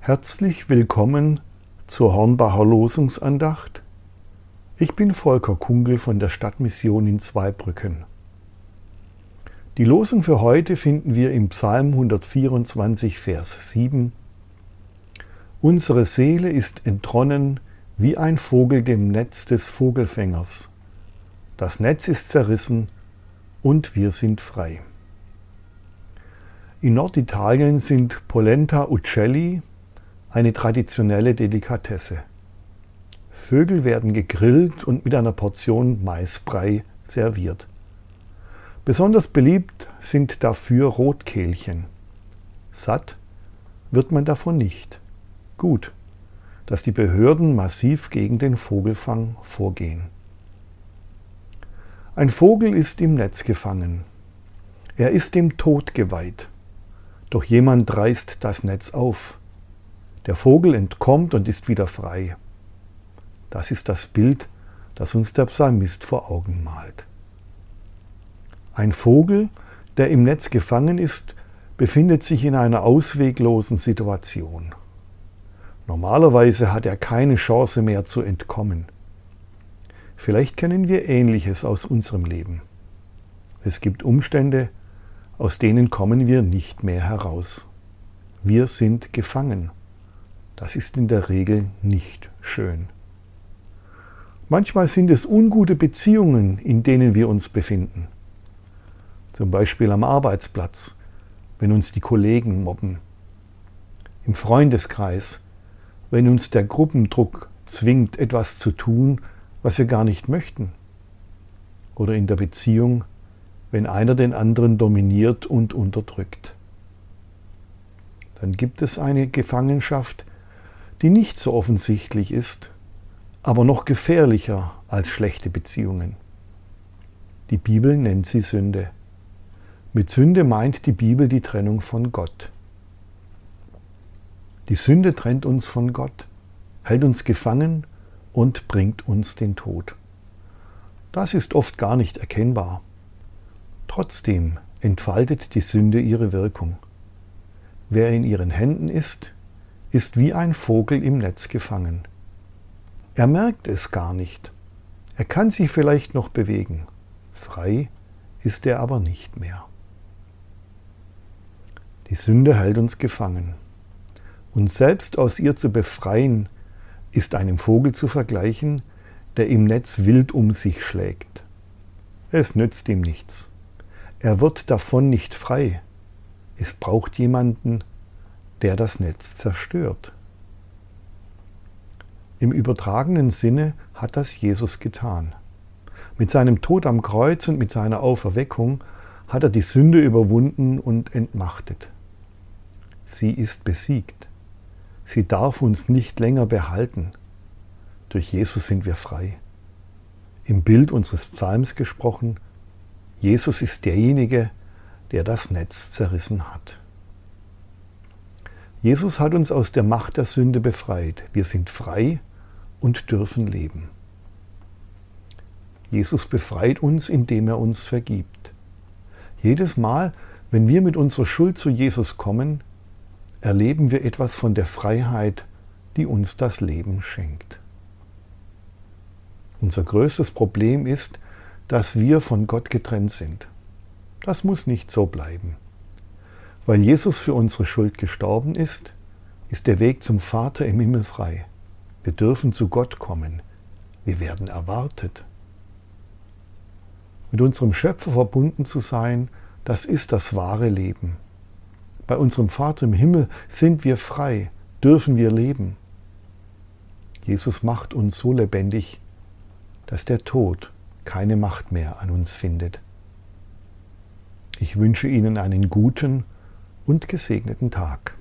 Herzlich willkommen zur Hornbacher Losungsandacht. Ich bin Volker Kungel von der Stadtmission in Zweibrücken. Die Losung für heute finden wir im Psalm 124, Vers 7. Unsere Seele ist entronnen wie ein Vogel dem Netz des Vogelfängers. Das Netz ist zerrissen und wir sind frei. In Norditalien sind Polenta Uccelli eine traditionelle Delikatesse. Vögel werden gegrillt und mit einer Portion Maisbrei serviert. Besonders beliebt sind dafür Rotkehlchen. Satt wird man davon nicht. Gut, dass die Behörden massiv gegen den Vogelfang vorgehen. Ein Vogel ist im Netz gefangen. Er ist dem Tod geweiht. Doch jemand reißt das Netz auf. Der Vogel entkommt und ist wieder frei. Das ist das Bild, das uns der Psalmist vor Augen malt. Ein Vogel, der im Netz gefangen ist, befindet sich in einer ausweglosen Situation. Normalerweise hat er keine Chance mehr zu entkommen. Vielleicht kennen wir Ähnliches aus unserem Leben. Es gibt Umstände, aus denen kommen wir nicht mehr heraus. Wir sind gefangen. Das ist in der Regel nicht schön. Manchmal sind es ungute Beziehungen, in denen wir uns befinden. Zum Beispiel am Arbeitsplatz, wenn uns die Kollegen mobben. Im Freundeskreis, wenn uns der Gruppendruck zwingt, etwas zu tun, was wir gar nicht möchten. Oder in der Beziehung, wenn einer den anderen dominiert und unterdrückt. Dann gibt es eine Gefangenschaft, die nicht so offensichtlich ist, aber noch gefährlicher als schlechte Beziehungen. Die Bibel nennt sie Sünde. Mit Sünde meint die Bibel die Trennung von Gott. Die Sünde trennt uns von Gott, hält uns gefangen und bringt uns den Tod. Das ist oft gar nicht erkennbar. Trotzdem entfaltet die Sünde ihre Wirkung. Wer in ihren Händen ist wie ein Vogel im Netz gefangen. Er merkt es gar nicht. Er kann sich vielleicht noch bewegen. Frei ist er aber nicht mehr. Die Sünde hält uns gefangen. Uns selbst aus ihr zu befreien, ist einem Vogel zu vergleichen, der im Netz wild um sich schlägt. Es nützt ihm nichts. Er wird davon nicht frei. Es braucht jemanden, der das Netz zerstört. Im übertragenen Sinne hat das Jesus getan. Mit seinem Tod am Kreuz und mit seiner Auferweckung hat er die Sünde überwunden und entmachtet. Sie ist besiegt. Sie darf uns nicht länger behalten. Durch Jesus sind wir frei. Im Bild unseres Psalms gesprochen, Jesus ist derjenige, der das Netz zerrissen hat. Jesus hat uns aus der Macht der Sünde befreit. Wir sind frei und dürfen leben. Jesus befreit uns, indem er uns vergibt. Jedes Mal, wenn wir mit unserer Schuld zu Jesus kommen, erleben wir etwas von der Freiheit, die uns das Leben schenkt. Unser größtes Problem ist, dass wir von Gott getrennt sind. Das muss nicht so bleiben. Weil Jesus für unsere Schuld gestorben ist der Weg zum Vater im Himmel frei. Wir dürfen zu Gott kommen. Wir werden erwartet. Mit unserem Schöpfer verbunden zu sein, das ist das wahre Leben. Bei unserem Vater im Himmel sind wir frei, dürfen wir leben. Jesus macht uns so lebendig, dass der Tod keine Macht mehr an uns findet. Ich wünsche Ihnen einen guten und gesegneten Tag.